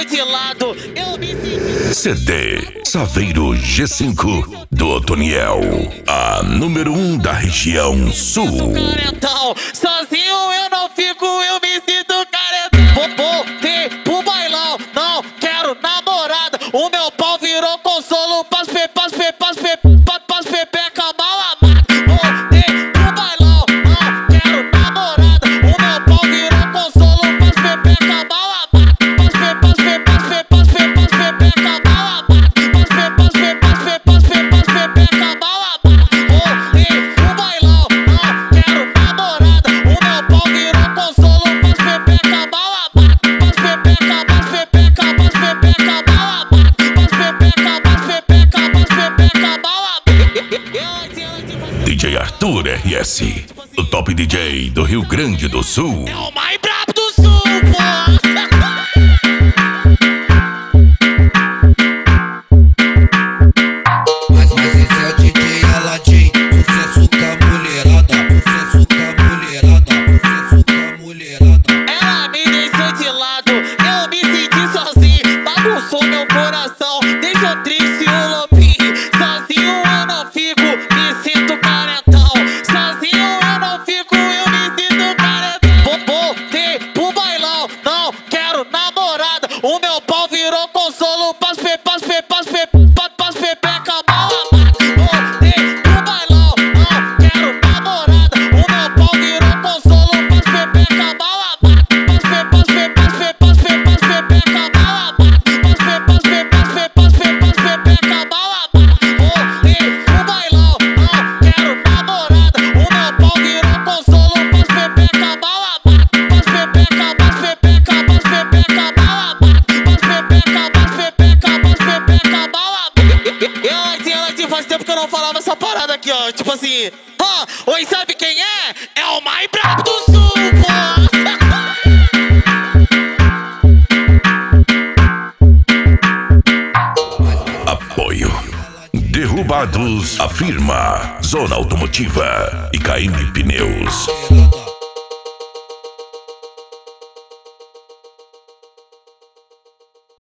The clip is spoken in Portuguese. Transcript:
deixou de lado, eu me senti... CD Saveiro G5 do Otoniel, a número 1 da região sul. Carentão, sozinho eu não fico, eu me sinto carentão. Voltei pro bailão, não quero namorada. O meu pau virou consolo pras pepeca mal amada. Voltei pro bailão, não quero namorada. O meu pau virou consolo pras pepeca mal amada. Pras pepeca mal amada. Pras pepeca mal amada. Voltei pro bailão, não quero namorada. O meu pau virou consolo pras pepeca mal amada. Pras pepeca mal amada. DJ Arthur RS, o top DJ do Rio Grande do Sul. É o mais brabo do sul, pô! Mas esse é o DJ Aladim, sucesso com a mulherada, sucesso com a mulherada, sucesso com a mulherada. Ela me deixou de lado, eu me senti sozinho, bagunçou meu coração, deixou triste o lobinho. Sozinho eu não fico, me sinto carentão. Sozinho eu não fico, eu me sinto carentão. Voltei pro bailão, não quero namorada. O meu pau virou consolo pras pepeca mal amada. Voltei pro bailão, não quero namorada. O meu pau virou consolo pras pepeca mal amada. Pras pepeca mal amada. Pras pepeca mal amada. Voltei pro bailão, não quero namorada. O meu pau virou consolo pras pepeca mal amada. Pras pepeca mal amada. E faz tempo que eu não falava essa parada aqui, ó. Tipo assim, oi, sabe quem é? É o mais brabo do sul, pô! Apoio Derrubados, afirma Zona Automotiva e KM Pneus.